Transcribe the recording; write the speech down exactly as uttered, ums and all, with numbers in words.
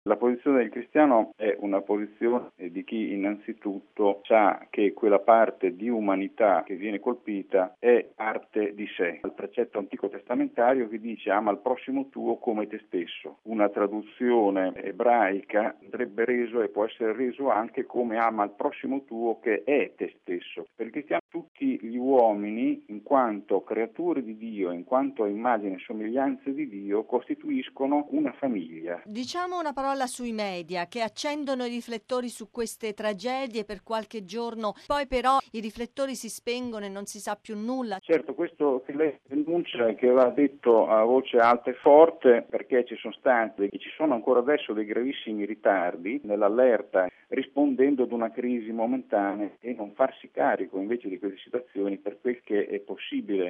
La posizione del cristiano è una posizione di chi innanzitutto sa che quella parte di umanità che viene colpita è parte di sé. Il precetto antico testamentario che dice ama il prossimo tuo come te stesso. Una traduzione ebraica andrebbe reso e può essere reso anche come ama il prossimo tuo che è te stesso. Per il cristiano tutti gli uomini, in quanto creature di Dio, in quanto immagine e somiglianza di Dio, costituiscono una famiglia. Diciamo una parola sui media che accendono i riflettori su queste tragedie per qualche giorno, poi però i riflettori si spengono e non si sa più nulla. Certo, questo che lei denuncia e che va detto a voce alta e forte, perché ci sono stati e ci sono ancora adesso dei gravissimi ritardi nell'allerta, rispondendo ad una crisi momentanea, e non farsi carico invece di queste situazioni per quel che è possibile.